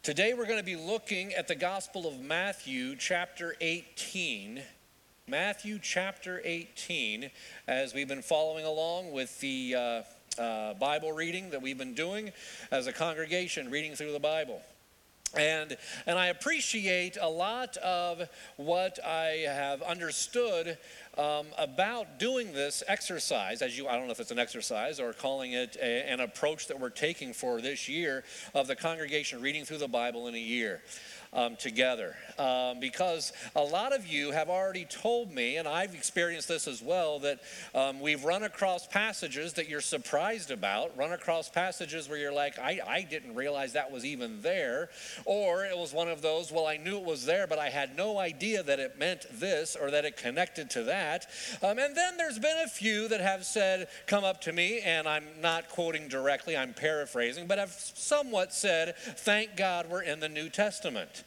Today we're going to be looking at the Gospel of Matthew chapter 18. Matthew chapter 18, as we've been following along with the Bible reading that we've been doing as a congregation, reading through the Bible. And I appreciate a lot of what I have understood about doing this exercise, I don't know if it's an exercise or calling it an approach that we're taking for this year of the congregation reading through the Bible in a year. Together, because a lot of you have already told me, and I've experienced this as well, that we've run across passages that you're surprised about, run across passages where you're like, I didn't realize that was even there, or it was one of those, well, I knew it was there, but I had no idea that it meant this or that it connected to that. And then there's been a few that have said, come up to me, and I'm not quoting directly, I'm paraphrasing, but have somewhat said, thank God we're in the New Testament.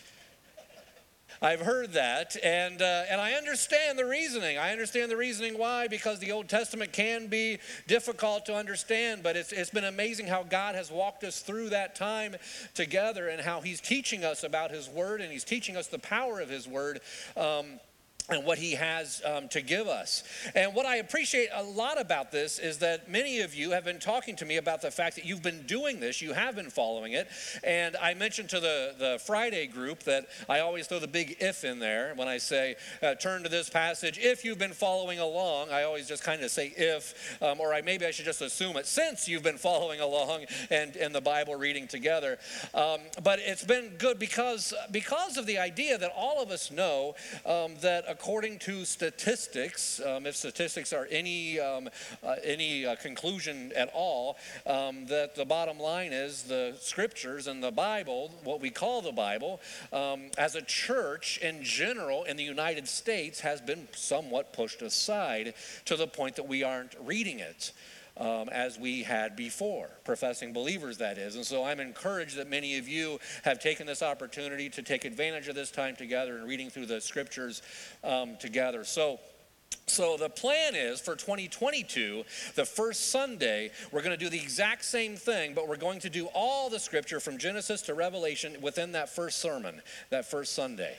I've heard that, and I understand the reasoning. I understand the reasoning why, because the Old Testament can be difficult to understand, but it's been amazing how God has walked us through that time together and how He's teaching us about His Word, and He's teaching us the power of His Word. And what He has to give us. And what I appreciate a lot about this is that many of you have been talking to me about the fact that you've been doing this, you have been following it. And I mentioned to the Friday group that I always throw the big if in there when I say, turn to this passage. If you've been following along, I always just kind of say if, or maybe I should just assume it since you've been following along and the Bible reading together. But it's been good because of the idea that all of us know that according to statistics, if statistics are any conclusion at all, that the bottom line is the scriptures and the Bible, what we call the Bible, as a church in general in the United States has been somewhat pushed aside to the point that we aren't reading it. As we had before, professing believers, that is. And so I'm encouraged that many of you have taken this opportunity to take advantage of this time together and reading through the scriptures together. So the plan is for 2022, the first Sunday, we're going to do the exact same thing, but we're going to do all the scripture from Genesis to Revelation within that first sermon, that first Sunday.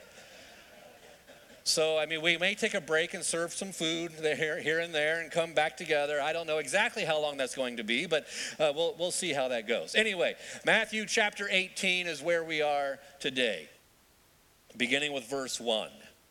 So, we may take a break and serve some food here and there and come back together. I don't know exactly how long that's going to be, but we'll see how that goes. Anyway, Matthew chapter 18 is where we are today, beginning with verse 1.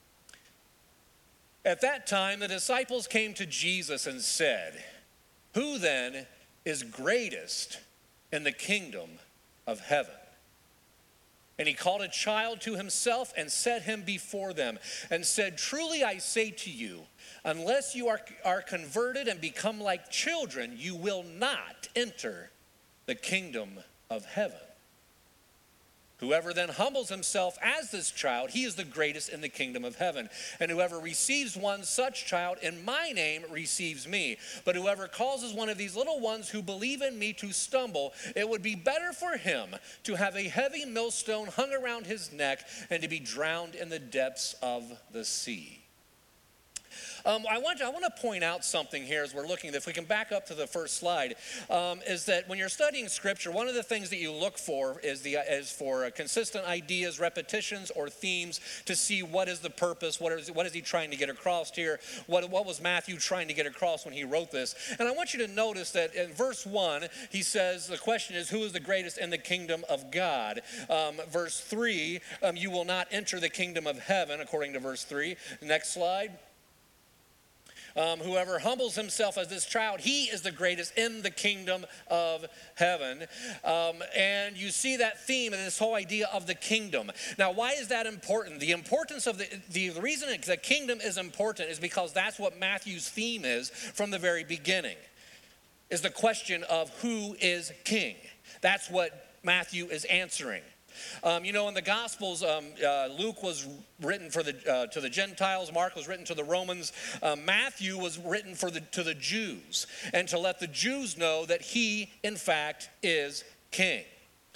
At that time, the disciples came to Jesus and said, "Who then is greatest in the kingdom of heaven?" And he called a child to himself and set him before them and said, "Truly I say to you, unless you are converted and become like children, you will not enter the kingdom of heaven. Whoever then humbles himself as this child, he is the greatest in the kingdom of heaven. And whoever receives one such child in my name receives me. But whoever causes one of these little ones who believe in me to stumble, it would be better for him to have a heavy millstone hung around his neck and to be drowned in the depths of the sea." I want to point out something here as we're looking, if we can back up to the first slide, is that when you're studying Scripture, one of the things that you look for is for consistent ideas, repetitions, or themes to see what is the purpose, what is he trying to get across here, what was Matthew trying to get across when he wrote this. And I want you to notice that in verse 1, he says, the question is, who is the greatest in the kingdom of God? Verse 3, you will not enter the kingdom of heaven, according to verse 3. Next slide. Whoever humbles himself as this child, he is the greatest in the kingdom of heaven. And you see that theme and this whole idea of the kingdom. Now, why is that important? The importance of the reason the kingdom is important is because that's what Matthew's theme is from the very beginning, is the question of who is king. That's what Matthew is answering. In the Gospels, Luke was written to the Gentiles. Mark was written to the Romans. Matthew was written to the Jews, and to let the Jews know that he, in fact, is king.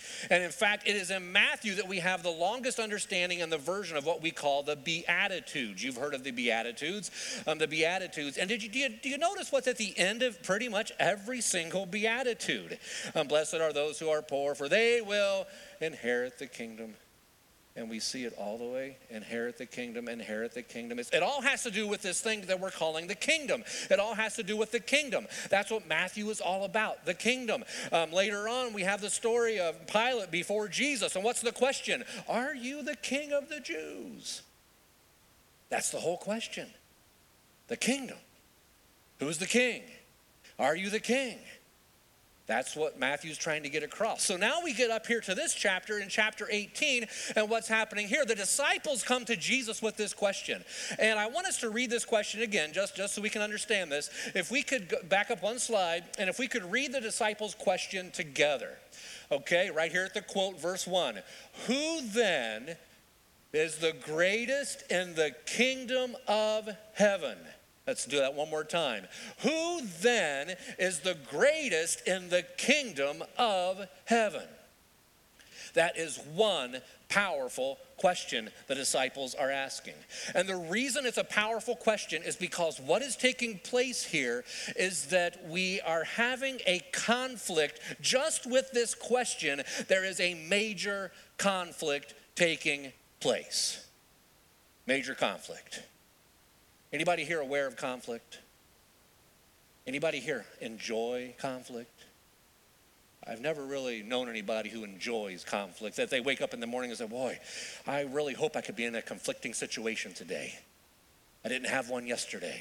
And in fact, it is in Matthew that we have the longest understanding and the version of what we call the Beatitudes. You've heard of the Beatitudes, the Beatitudes. And do you notice what's at the end of pretty much every single Beatitude? Blessed are those who are poor, for they will inherit the kingdom. And we see it all the way, inherit the kingdom, inherit the kingdom. It all has to do with this thing that we're calling the kingdom. It all has to do with the kingdom. That's what Matthew is all about, the kingdom. Later on, we have the story of Pilate before Jesus. And what's the question? Are you the king of the Jews? That's the whole question. The kingdom. Who's the king? Are you the king? That's what Matthew's trying to get across. So now we get up here to this chapter, in chapter 18, and what's happening here. The disciples come to Jesus with this question. And I want us to read this question again, just so we can understand this. If we could go back up one slide, and if we could read the disciples' question together. Okay, right here at the quote, verse 1. Who then is the greatest in the kingdom of heaven? Let's do that one more time. Who then is the greatest in the kingdom of heaven? That is one powerful question the disciples are asking. And the reason it's a powerful question is because what is taking place here is that we are having a conflict. Just with this question, there is a major conflict taking place. Major conflict. Anybody here aware of conflict? Anybody here enjoy conflict? I've never really known anybody who enjoys conflict, that they wake up in the morning and say, boy, I really hope I could be in a conflicting situation today. I didn't have one yesterday.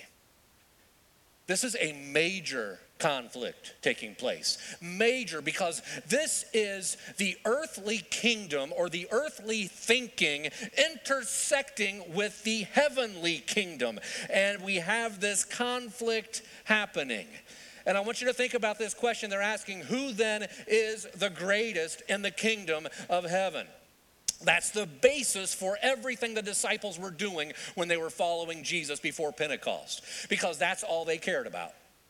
This is a major conflict taking place. Major, because this is the earthly kingdom or the earthly thinking intersecting with the heavenly kingdom. And we have this conflict happening. And I want you to think about this question they're asking, who then is the greatest in the kingdom of heaven? That's the basis for everything the disciples were doing when they were following Jesus before Pentecost, because that's all they cared about.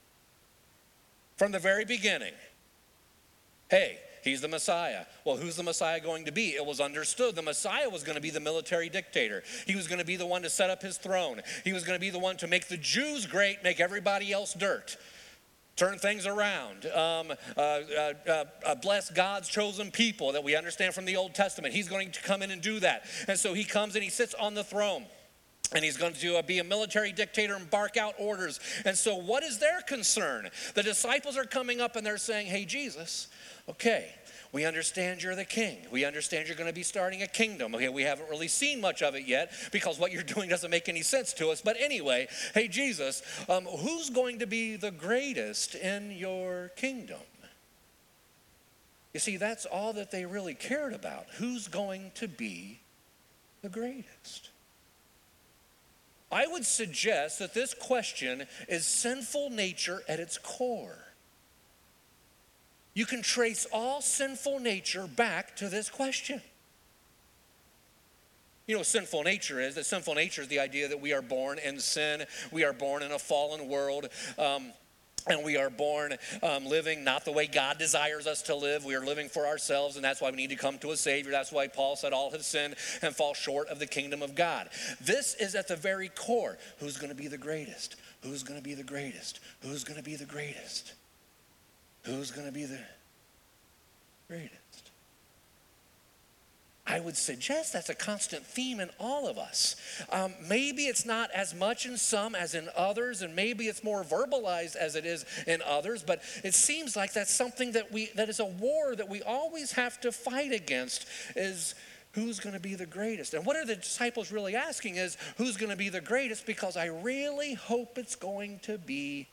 From the very beginning, hey, he's the Messiah. Well, who's the Messiah going to be? It was understood the Messiah was going to be the military dictator. He was going to be the one to set up his throne. He was going to be the one to make the Jews great, make everybody else dirt. Turn things around, bless God's chosen people that we understand from the Old Testament. He's going to come in and do that. And so he comes and he sits on the throne. And he's going to be a military dictator and bark out orders. And so what is their concern? The disciples are coming up and they're saying, hey, Jesus, okay, we understand you're the king. We understand you're going to be starting a kingdom. Okay, we haven't really seen much of it yet because what you're doing doesn't make any sense to us. But anyway, hey, Jesus, who's going to be the greatest in your kingdom? You see, that's all that they really cared about. Who's going to be the greatest? I would suggest that this question is sinful nature at its core. You can trace all sinful nature back to this question. You know what sinful nature is? That sinful nature is the idea that we are born in sin. We are born in a fallen world. And we are born living not the way God desires us to live. We are living for ourselves, and that's why we need to come to a Savior. That's why Paul said all have sinned and fall short of the kingdom of God. This is at the very core. Who's going to be the greatest? Who's going to be the greatest? Who's going to be the greatest? Who's going to be the greatest? I would suggest that's a constant theme in all of us. Maybe it's not as much in some as in others, and maybe it's more verbalized as it is in others, but it seems like that's something that is a war that we always have to fight against, is who's going to be the greatest? And what are the disciples really asking is, who's going to be the greatest? Because I really hope it's going to be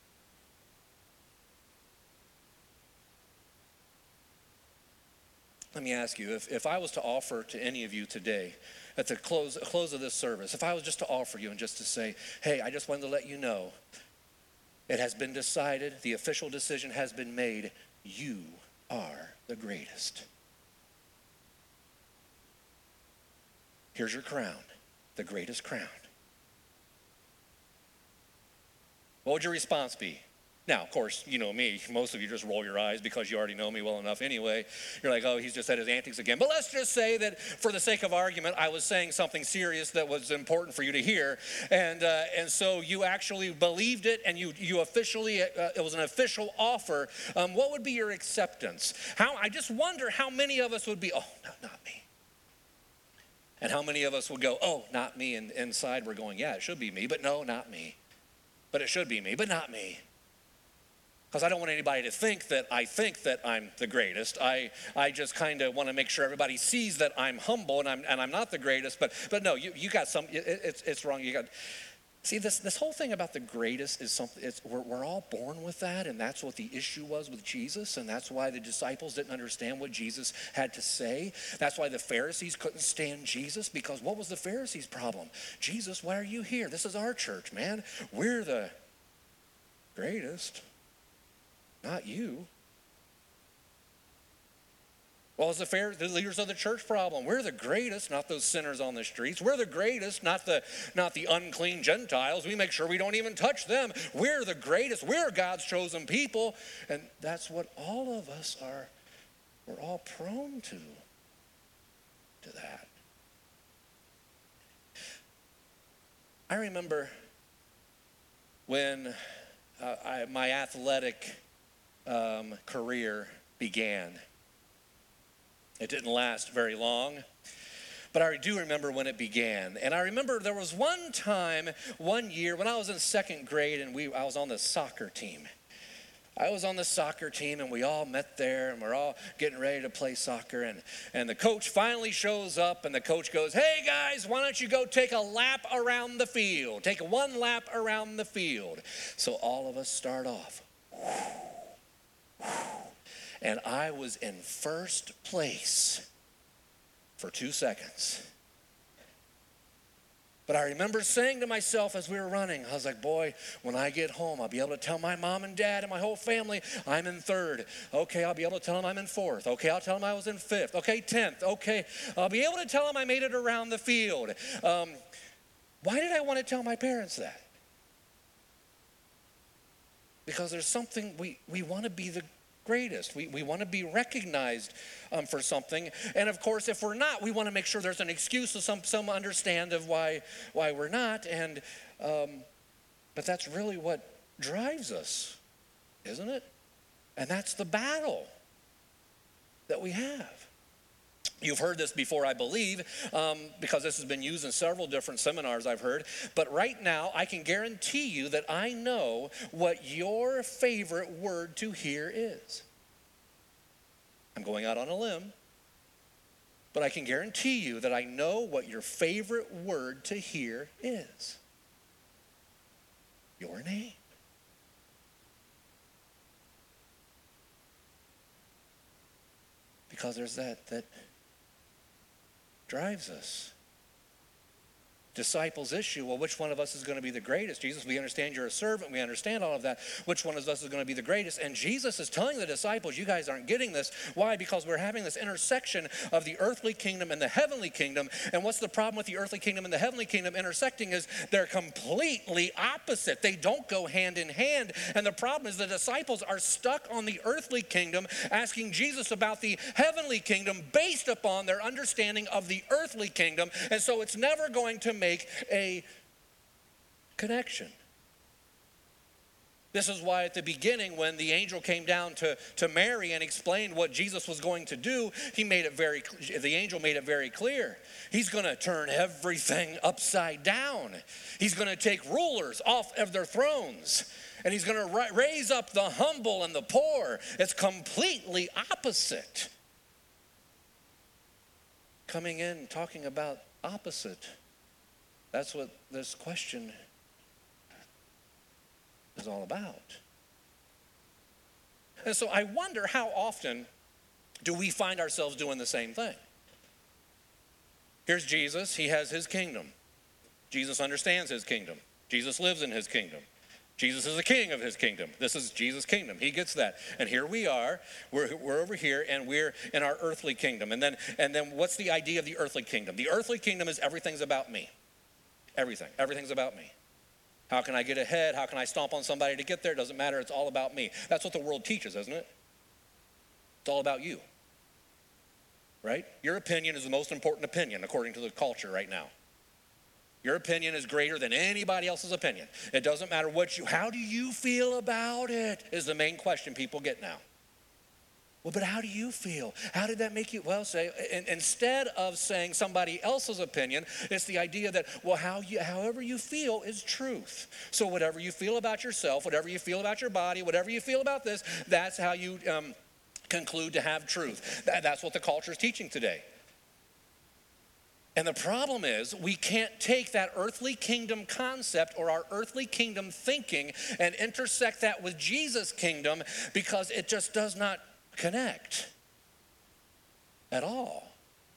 Let me ask you, if I was to offer to any of you today, at the close of this service, if I was just to offer you and just to say, hey, I just wanted to let you know, it has been decided, the official decision has been made, you are the greatest. Here's your crown, the greatest crown. What would your response be? Now, of course, you know me. Most of you just roll your eyes because you already know me well enough anyway. You're like, oh, he's just at his antics again. But let's just say that for the sake of argument, I was saying something serious that was important for you to hear. And so you actually believed it, and you officially, it was an official offer. What would be your acceptance? I just wonder how many of us would be, oh, no, not me. And how many of us would go, oh, not me. And inside we're going, yeah, it should be me. But no, not me. But it should be me, but not me. Because I don't want anybody to think that I'm the greatest. I just kind of want to make sure everybody sees that I'm humble and I'm not the greatest. But no, you got some. It's wrong. You got. See, this whole thing about the greatest is something. We're all born with that, and that's what the issue was with Jesus, and that's why the disciples didn't understand what Jesus had to say. That's why the Pharisees couldn't stand Jesus, because what was the Pharisees' problem? Jesus, why are you here? This is our church, man. We're the greatest. Not you. Well, it's the leaders of the church problem. We're the greatest, not those sinners on the streets. We're the greatest, not the unclean Gentiles. We make sure we don't even touch them. We're the greatest. We're God's chosen people. And that's what all of us are. We're all prone to that. I remember when my athletic career began. It didn't last very long, but I do remember when it began. And I remember there was one year when I was in second grade, and I was on the soccer team. I was on the soccer team, and we all met there, and we're all getting ready to play soccer. And the coach finally shows up, and the coach goes, hey, guys, why don't you go take a lap around the field? Take one lap around the field. So all of us start off. And I was in first place for 2 seconds. But I remember saying to myself as we were running, I was like, boy, when I get home, I'll be able to tell my mom and dad and my whole family I'm in third. Okay, I'll be able to tell them I'm in fourth. Okay, I'll tell them I was in fifth. Okay, 10th. Okay, I'll be able to tell them I made it around the field. Why did I want to tell my parents that? Because there's something, we want to be the greatest. We want to be recognized for something. And of course, if we're not, we want to make sure there's an excuse so some understand of why we're not. And but that's really what drives us, isn't it? And that's the battle that we have. You've heard this before, I believe, because this has been used in several different seminars I've heard. But right now, I can guarantee you that I know what your favorite word to hear is. I'm going out on a limb, but I can guarantee you that I know what your favorite word to hear is. Your name. Because there's that drives us. Disciples' issue, well, which one of us is going to be the greatest? Jesus, we understand you're a servant. We understand all of that. Which one of us is going to be the greatest? And Jesus is telling the disciples, you guys aren't getting this. Why? Because we're having this intersection of the earthly kingdom and the heavenly kingdom. And what's the problem with the earthly kingdom and the heavenly kingdom intersecting is they're completely opposite. They don't go hand in hand. And the problem is the disciples are stuck on the earthly kingdom, asking Jesus about the heavenly kingdom based upon their understanding of the earthly kingdom. And so it's never going to make a connection. This is why at the beginning, when the angel came down to Mary and explained what Jesus was going to do, the angel made it very clear. He's going to turn everything upside down. He's going to take rulers off of their thrones, and he's going to raise up the humble and the poor. It's completely opposite. Coming in, talking about opposite. That's what this question is all about. And so I wonder how often do we find ourselves doing the same thing? Here's Jesus. He has his kingdom. Jesus understands his kingdom. Jesus lives in his kingdom. Jesus is the king of his kingdom. This is Jesus' kingdom. He gets that. And here we are. We're over here, and we're in our earthly kingdom. And then what's the idea of the earthly kingdom? The earthly kingdom is everything's about me. Everything. Everything's about me. How can I get ahead? How can I stomp on somebody to get there? Doesn't matter. It's all about me. That's what the world teaches, isn't it? It's all about you, right? Your opinion is the most important opinion according to the culture right now. Your opinion is greater than anybody else's opinion. It doesn't matter how do you feel about it is the main question people get now. Well, but how do you feel? How did that make you? Well, instead of saying somebody else's opinion, it's the idea that, well, however you feel is truth. So whatever you feel about yourself, whatever you feel about your body, whatever you feel about this, that's how you conclude to have truth. That's what the culture is teaching today. And the problem is we can't take that earthly kingdom concept or our earthly kingdom thinking and intersect that with Jesus' kingdom because it just does not connect at all.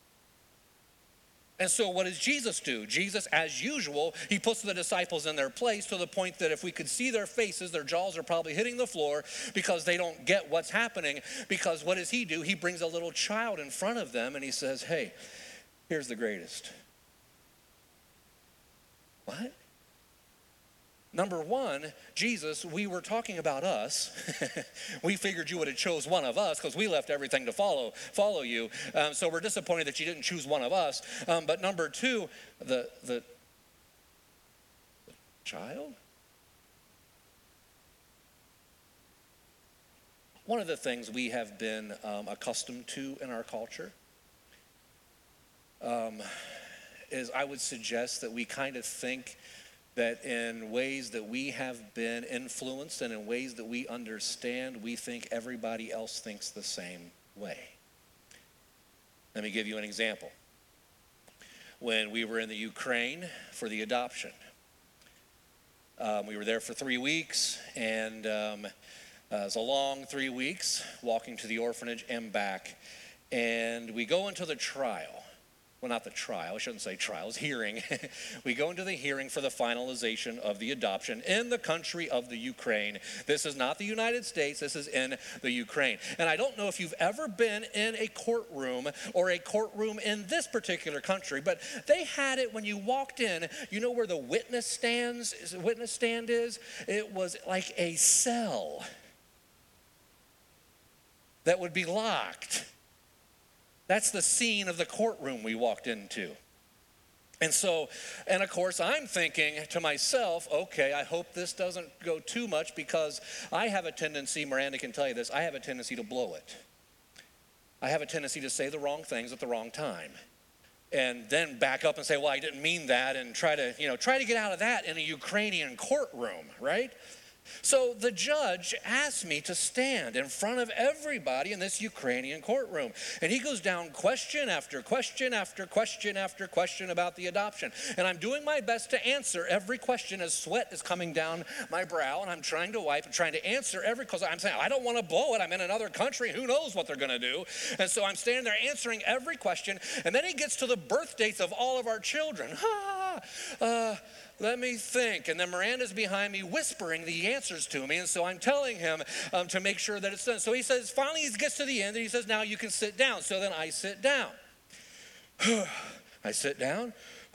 And so what does Jesus do? Jesus, as usual, he puts the disciples in their place to the point that if we could see their faces, their jaws are probably hitting the floor because they don't get what's happening. Because what does he do? He brings a little child in front of them and he says, hey, here's the greatest. What? Number one, Jesus, we were talking about us. We figured you would have chose one of us because we left everything to follow you. So we're disappointed that you didn't choose one of us. But number two, the child? One of the things we have been accustomed to in our culture is I would suggest that we kind of think that in ways that we have been influenced and in ways that we understand, we think everybody else thinks the same way. Let me give you an example. When we were in the Ukraine for the adoption, we were there for 3 weeks, and it was a long 3 weeks, walking to the orphanage and back. And we go into the trial. Well, not the trial, I shouldn't say trials, hearing. We go into the hearing for the finalization of the adoption in the country of the Ukraine. This is not the United States, this is in the Ukraine. And I don't know if you've ever been in a courtroom or a courtroom in this particular country, but they had it when you walked in, you know where the witness stand is? It was like a cell that would be locked. That's the scene of the courtroom we walked into. And of course, I'm thinking to myself, okay, I hope this doesn't go too much because I have a tendency, Miranda can tell you this, I have a tendency to blow it. I have a tendency to say the wrong things at the wrong time. And then back up and say, well, I didn't mean that, and try to get out of that in a Ukrainian courtroom, right? So the judge asked me to stand in front of everybody in this Ukrainian courtroom. And he goes down question after question after question after question about the adoption. And I'm doing my best to answer every question as sweat is coming down my brow. And I'm trying to wipe and trying to answer because I'm saying, I don't want to blow it. I'm in another country. Who knows what they're going to do? And so I'm standing there answering every question. And then he gets to the birth dates of all of our children. Let me think. And then Miranda's behind me whispering the answers to me. And so I'm telling him to make sure that it's done. So he says, finally he gets to the end and he says, now you can sit down. So then I sit down. I sit down.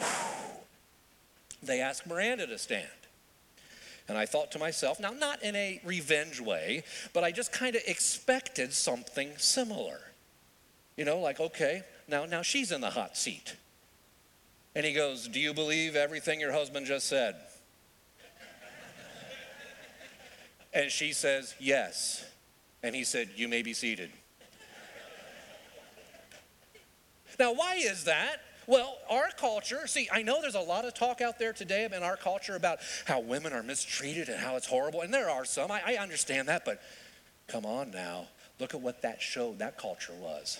They ask Miranda to stand. And I thought to myself, now not in a revenge way, but I just kind of expected something similar. Like, okay, now she's in the hot seat. And he goes, do you believe everything your husband just said? And she says, yes. And he said, you may be seated. Now, why is that? Well, our culture, I know there's a lot of talk out there today in our culture about how women are mistreated and how it's horrible. And there are some, I understand that, but come on now. Look at what that culture was.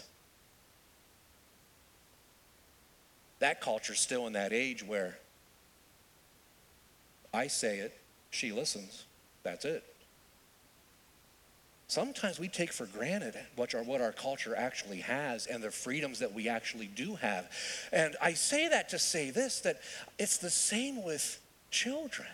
That culture's still in that age where I say it, she listens, that's it. Sometimes we take for granted what our culture actually has and the freedoms that we actually do have. And I say that to say this, that it's the same with children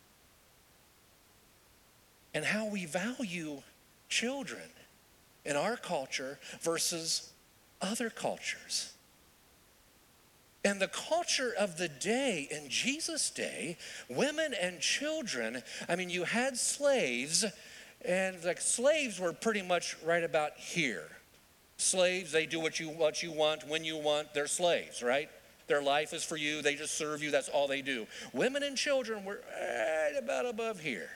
and how we value children in our culture versus other cultures. And the culture of the day, in Jesus' day, women and children, I mean, you had slaves, and like slaves were pretty much right about here. Slaves, they do what you want, when you want, they're slaves, right? Their life is for you, they just serve you, that's all they do. Women and children were right about above here.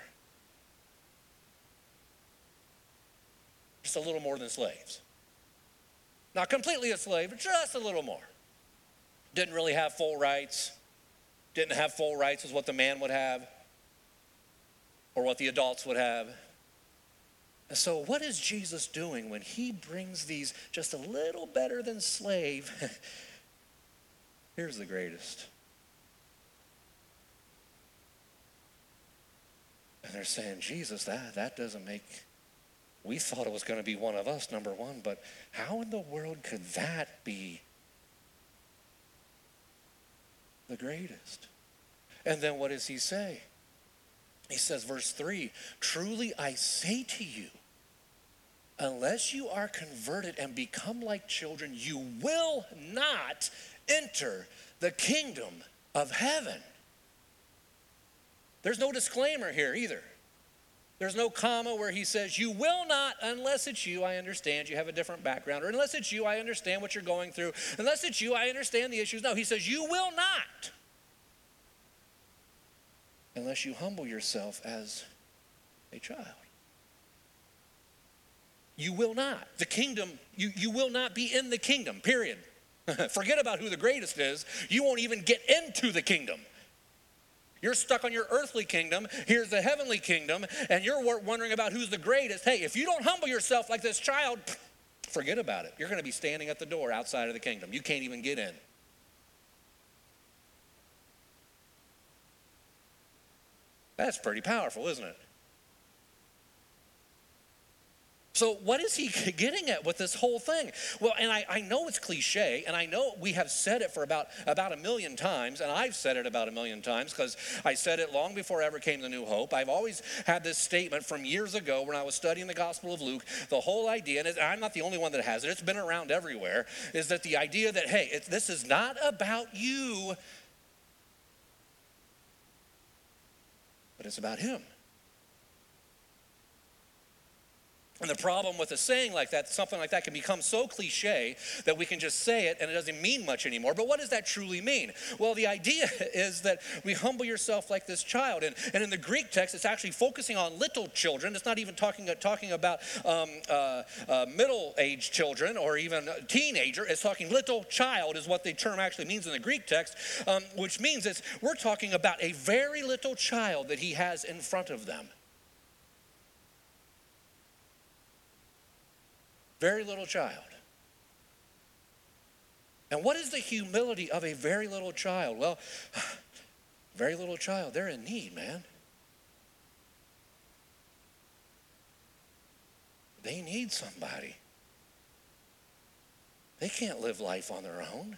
Just a little more than slaves. Not completely a slave, but just a little more. Didn't really have full rights. Didn't have full rights as what the man would have or what the adults would have. And so what is Jesus doing when he brings these just a little better than slave? Here's the greatest. And they're saying, Jesus, that doesn't make, we thought it was going to be one of us, number one, but how in the world could that be the greatest? And then what does he say? He says, verse 3, truly I say to you, unless you are converted and become like children, you will not enter the kingdom of heaven. There's no disclaimer here either. There's no comma where he says, you will not, unless it's you, I understand you have a different background, or unless it's you, I understand what you're going through, unless it's you, I understand the issues. No, he says, you will not, unless you humble yourself as a child. You will not. The kingdom, you will not be in the kingdom, period. Forget about who the greatest is. You won't even get into the kingdom. You're stuck on your earthly kingdom. Here's the heavenly kingdom, and you're wondering about who's the greatest. Hey, if you don't humble yourself like this child, forget about it. You're going to be standing at the door outside of the kingdom. You can't even get in. That's pretty powerful, isn't it? So what is he getting at with this whole thing? Well, and I know it's cliche, and I know we have said it for about 1 million times, and I've said it about 1 million times because I said it long before I ever came to New Hope. I've always had this statement from years ago when I was studying the Gospel of Luke. The whole idea, and I'm not the only one that has it, it's been around everywhere, is that the idea that, hey, this is not about you, but it's about him. And the problem with a saying like that, something like that can become so cliche that we can just say it and it doesn't mean much anymore. But what does that truly mean? Well, the idea is that we humble yourself like this child. And in the Greek text, it's actually focusing on little children. It's not even talking about middle-aged children or even a teenager. It's talking little child is what the term actually means in the Greek text, which means we're talking about a very little child that he has in front of them. Very little child. And what is the humility of a very little child? Well, very little child, they're in need, man. They need somebody. They can't live life on their own.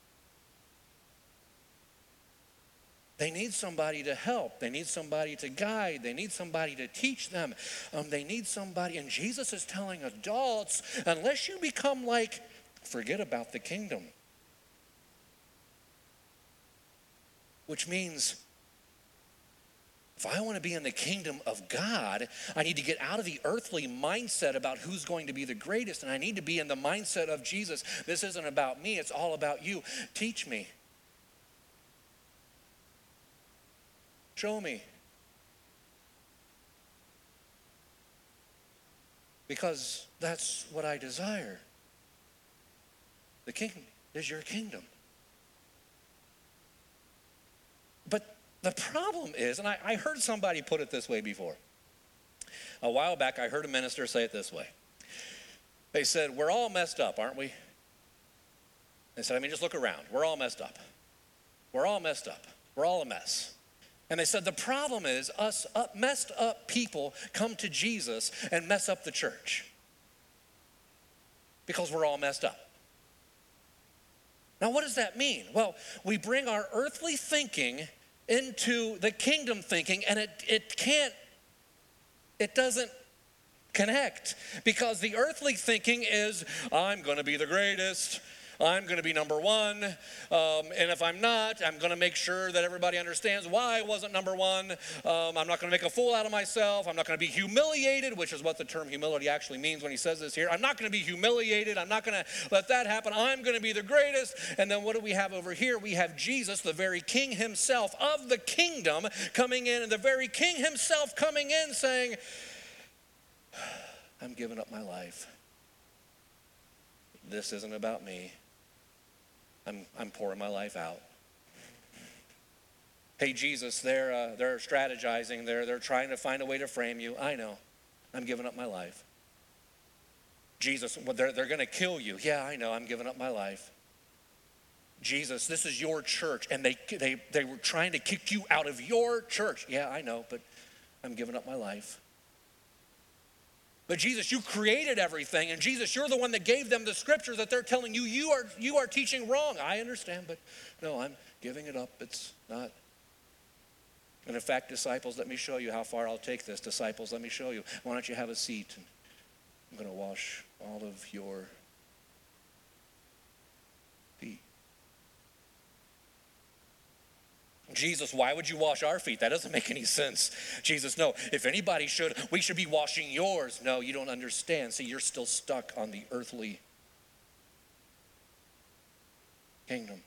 They need somebody to help. They need somebody to guide. They need somebody to teach them. They need somebody. And Jesus is telling adults, unless you become like, forget about the kingdom. Which means, if I want to be in the kingdom of God, I need to get out of the earthly mindset about who's going to be the greatest. And I need to be in the mindset of Jesus. This isn't about me. It's all about you. Teach me. Show me. Because that's what I desire. The king is your kingdom. But the problem is, and I heard somebody put it this way before. A while back, I heard a minister say it this way. They said, we're all messed up, aren't we? They said, just look around. We're all messed up. We're all messed up. We're all a mess. And they said, the problem is us messed up people come to Jesus and mess up the church. Because we're all messed up. Now, what does that mean? Well, we bring our earthly thinking into the kingdom thinking, and it doesn't connect. Because the earthly thinking is, I'm going to be the greatest. I'm going to be number one. And if I'm not, I'm going to make sure that everybody understands why I wasn't number one. I'm not going to make a fool out of myself. I'm not going to be humiliated, which is what the term humility actually means when he says this here. I'm not going to be humiliated. I'm not going to let that happen. I'm going to be the greatest. And then what do we have over here? We have Jesus, the very king himself of the kingdom, coming in, and the very king himself coming in saying, I'm giving up my life. This isn't about me. I'm pouring my life out. Hey, Jesus, they're strategizing. They're trying to find a way to frame you. I know. I'm giving up my life. Jesus, well, they're going to kill you. Yeah, I know. I'm giving up my life. Jesus, this is your church, and they were trying to kick you out of your church. Yeah, I know, but I'm giving up my life. But Jesus, you created everything, and Jesus, you're the one that gave them the scriptures that they're telling you you are teaching wrong. I understand, but no, I'm giving it up. It's not. And in fact, disciples, let me show you how far I'll take this. Disciples, let me show you. Why don't you have a seat? And I'm going to wash all of your feet. Jesus, why would you wash our feet? That doesn't make any sense. Jesus, no, if anybody should, we should be washing yours. No, you don't understand. See, you're still stuck on the earthly kingdom.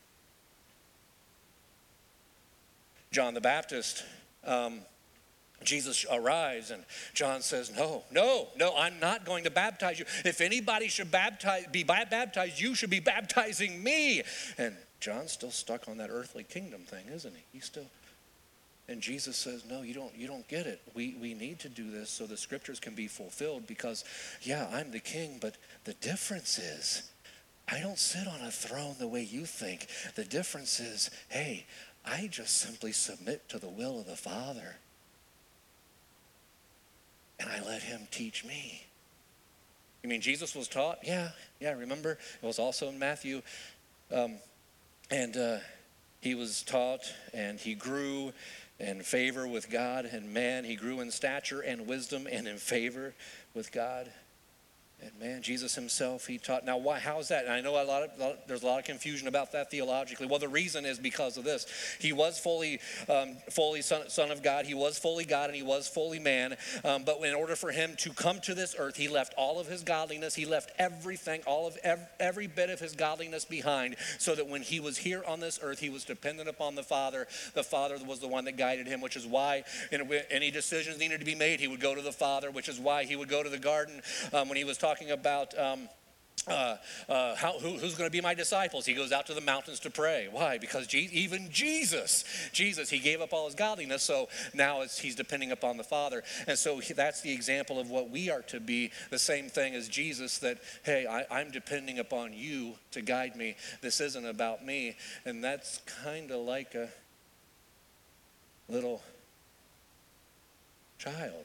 John the Baptist, Jesus arrives, and John says, no, I'm not going to baptize you. If anybody should be baptized, you should be baptizing me. And John's still stuck on that earthly kingdom thing, isn't he? And Jesus says, no, you don't get it. We need to do this so the scriptures can be fulfilled, because, yeah, I'm the king, but the difference is I don't sit on a throne the way you think. The difference is, hey, I just simply submit to the will of the Father, and I let him teach me. You mean Jesus was taught? Yeah, remember? It was also in Matthew. And he was taught, and he grew in favor with God and man. He grew in stature and wisdom and in favor with God and man. Jesus himself, he taught. Now, why? How is that? And I know there's a lot of confusion about that theologically. Well, the reason is because of this. He was fully son of God. He was fully God, and he was fully man. But in order for him to come to this earth, he left all of his godliness. He left everything, every bit of his godliness behind, so that when he was here on this earth, he was dependent upon the Father. The Father was the one that guided him, which is why any decisions needed to be made, he would go to the Father, which is why he would go to the garden when he was talking about who's going to be my disciples. He goes out to the mountains to pray. Why? Because even Jesus, he gave up all his godliness, so now he's depending upon the Father. And so that's the example of what we are to be, the same thing as Jesus, that, hey, I'm depending upon you to guide me. This isn't about me. And that's kind of like a little child.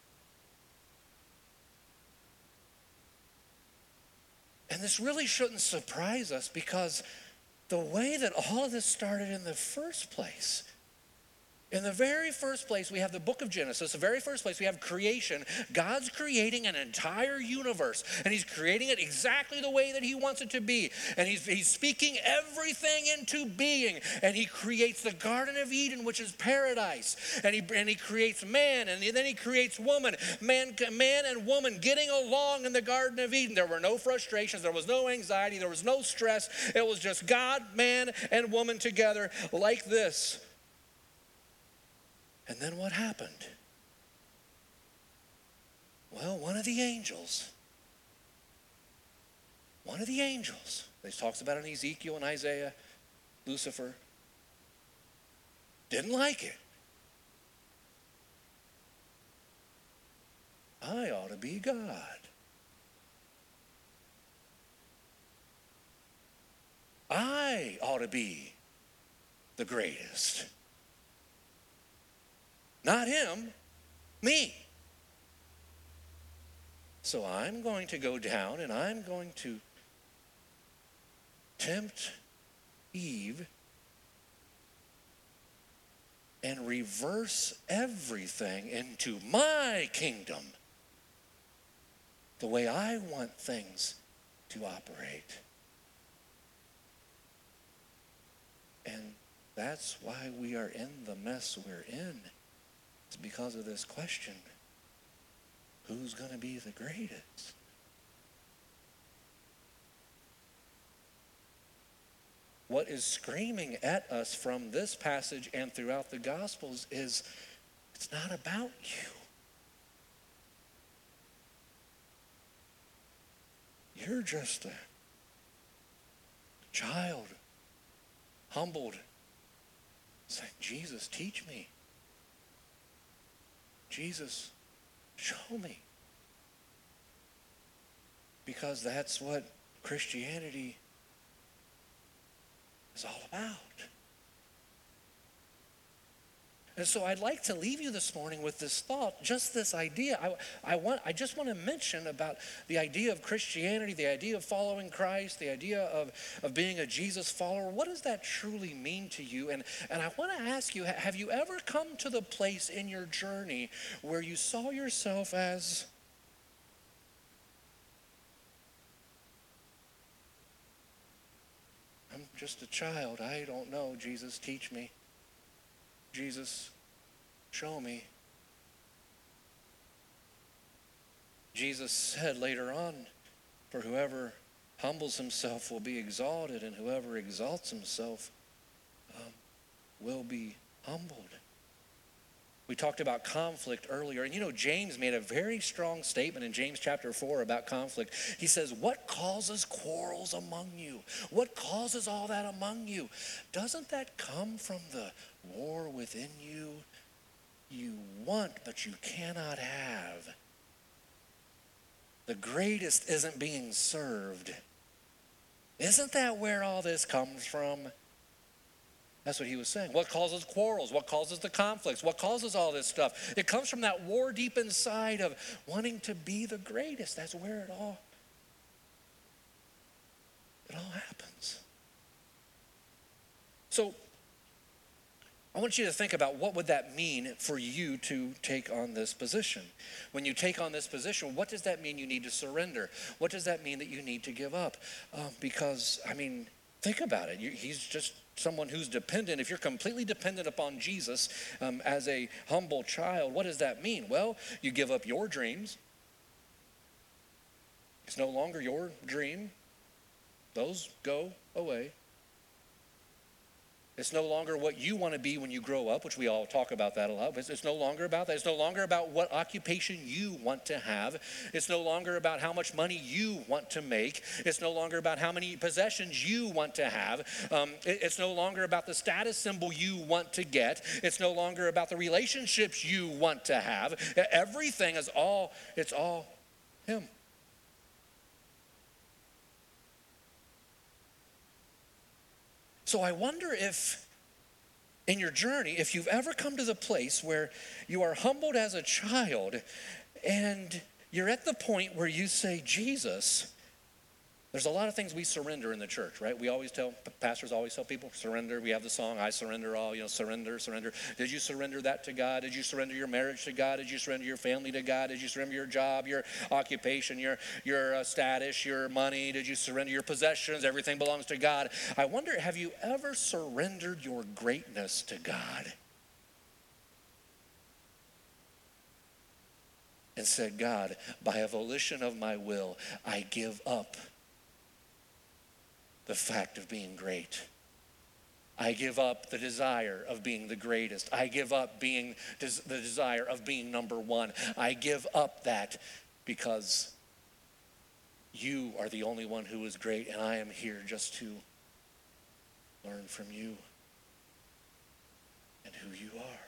And this really shouldn't surprise us, because the way that all of this started in the first place, in the very first place, we have the book of Genesis. The very first place, we have creation. God's creating an entire universe, and he's creating it exactly the way that he wants it to be. And he's speaking everything into being, and he creates the Garden of Eden, which is paradise. And he creates man, and then he creates woman. Man and woman getting along in the Garden of Eden. There were no frustrations. There was no anxiety. There was no stress. It was just God, man, and woman together like this. And then what happened? Well, one of the angels, he talks about in Ezekiel and Isaiah, Lucifer, didn't like it. I ought to be God. I ought to be the greatest. Not him, me. So I'm going to go down, and I'm going to tempt Eve and reverse everything into my kingdom, the way I want things to operate. And that's why we are in the mess we're in. It's because of this question. Who's going to be the greatest? What is screaming at us from this passage and throughout the Gospels is, it's not about you. You're just a child, humbled, saying, Jesus, teach me. Jesus, show me. Because that's what Christianity is all about. And so I'd like to leave you this morning with this thought, just this idea. I just want to mention about the idea of Christianity, the idea of following Christ, the idea of being a Jesus follower. What does that truly mean to you? And I want to ask you, have you ever come to the place in your journey where you saw yourself as I'm just a child. I don't know. Jesus, teach me. Jesus, show me. Jesus said later on, for whoever humbles himself will be exalted, and whoever exalts himself will be humbled. We talked about conflict earlier, and James made a very strong statement in James chapter 4 about conflict. He says, what causes quarrels among you? What causes all that among you? Doesn't that come from the war within you? You want, but you cannot have. The greatest isn't being served. Isn't that where all this comes from? That's what he was saying. What causes quarrels? What causes the conflicts? What causes all this stuff? It comes from that war deep inside of wanting to be the greatest. That's where it all happens. So I want you to think about what would that mean for you to take on this position. When you take on this position, what does that mean you need to surrender? What does that mean that you need to give up? Because think about it. He's just someone who's dependent. If you're completely dependent upon Jesus as a humble child, what does that mean? Well, you give up your dreams. It's no longer your dream. Those go away. It's no longer what you want to be when you grow up, which we all talk about that a lot. It's no longer about that. It's no longer about what occupation you want to have. It's no longer about how much money you want to make. It's no longer about how many possessions you want to have. It's no longer about the status symbol you want to get. It's no longer about the relationships you want to have. Everything is all him. So I wonder if in your journey, if you've ever come to the place where you are humbled as a child and you're at the point where you say, Jesus, there's a lot of things we surrender in the church, right? Pastors always tell people, surrender. We have the song, I surrender all, surrender. Did you surrender that to God? Did you surrender your marriage to God? Did you surrender your family to God? Did you surrender your job, your occupation, your status, your money? Did you surrender your possessions? Everything belongs to God. I wonder, have you ever surrendered your greatness to God? And said, God, by a volition of my will, I give up the fact of being great. I give up the desire of being the greatest. I give up the desire of being number one. I give up that because you are the only one who is great, and I am here just to learn from you and who you are.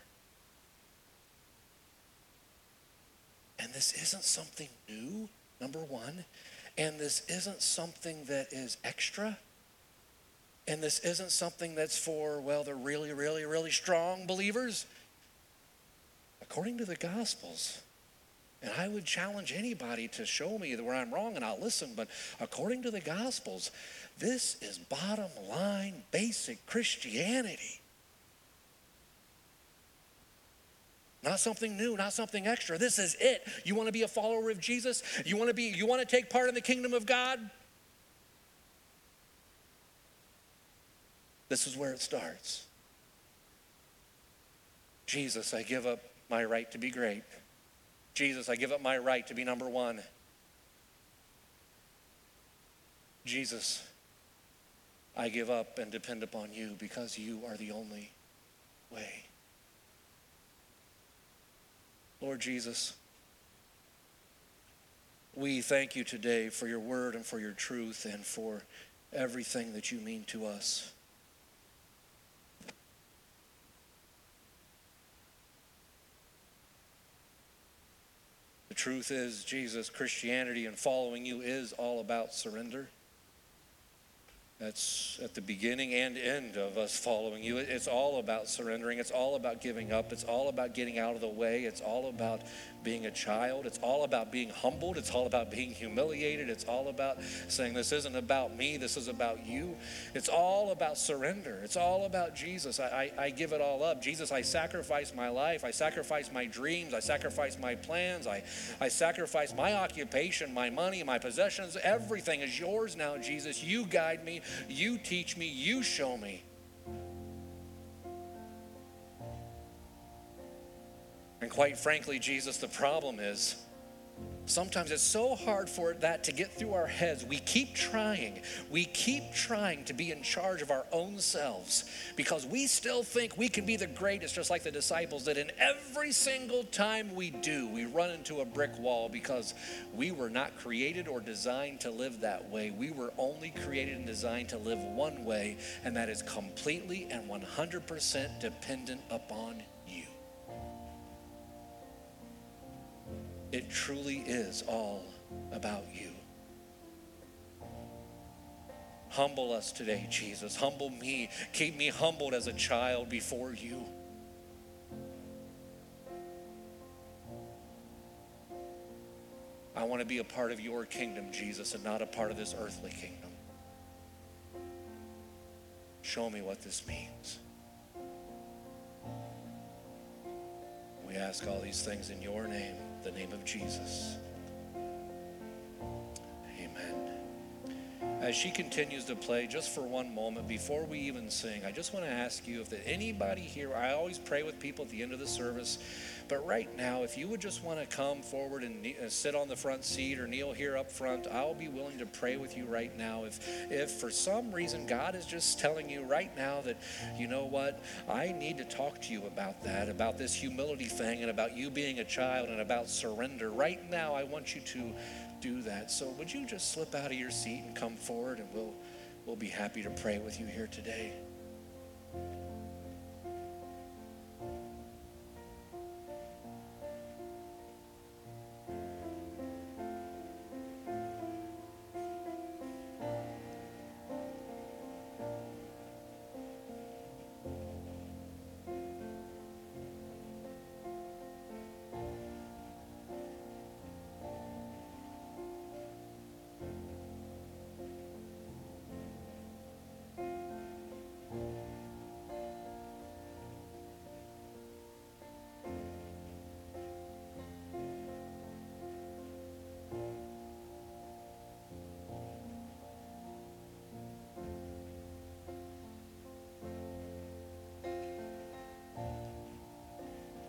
And this isn't something new, number one. And this isn't something that is extra. And this isn't something that's for, the really, really, really strong believers. According to the Gospels, and I would challenge anybody to show me where I'm wrong and I'll listen, but according to the Gospels, this is bottom line, basic Christianity. Not something new, not something extra. This is it. You want to be a follower of Jesus? You want to take part in the kingdom of God? This is where it starts. Jesus, I give up my right to be great. Jesus, I give up my right to be number one. Jesus, I give up and depend upon you because you are the only way. Lord Jesus, we thank you today for your word and for your truth and for everything that you mean to us. The truth is, Jesus, Christianity and following you is all about surrender. That's at the beginning and end of us following you. It's all about surrendering. It's all about giving up. It's all about getting out of the way. It's all about being a child. It's all about being humbled. It's all about being humiliated. It's all about saying, this isn't about me. This is about you. It's all about surrender. It's all about Jesus. I give it all up. Jesus, I sacrifice my life. I sacrifice my dreams. I sacrifice my plans. I sacrifice my occupation, my money, my possessions. Everything is yours now, Jesus. You guide me. You teach me, you show me. And quite frankly, Jesus, the problem is sometimes it's so hard for that to get through our heads. We keep trying to be in charge of our own selves because we still think we can be the greatest, just like the disciples did. And every single time we do, we run into a brick wall because we were not created or designed to live that way. We were only created and designed to live one way, and that is completely and 100% dependent upon you. It truly is all about you. Humble us today, Jesus. Humble me. Keep me humbled as a child before you. I want to be a part of your kingdom, Jesus, and not a part of this earthly kingdom. Show me what this means. We ask all these things in your name, the name of Jesus. Amen. As she continues to play, just for one moment, before we even sing, I just want to ask you if there's anybody here, I always pray with people at the end of the service, but right now, if you would just want to come forward and sit on the front seat or kneel here up front, I'll be willing to pray with you right now. If for some reason God is just telling you right now that, you know what, I need to talk to you about that, about this humility thing and about you being a child and about surrender. Right now, I want you to do that. So would you just slip out of your seat and come forward, and we'll be happy to pray with you here today.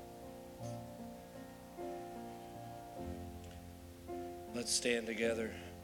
Let's stand together.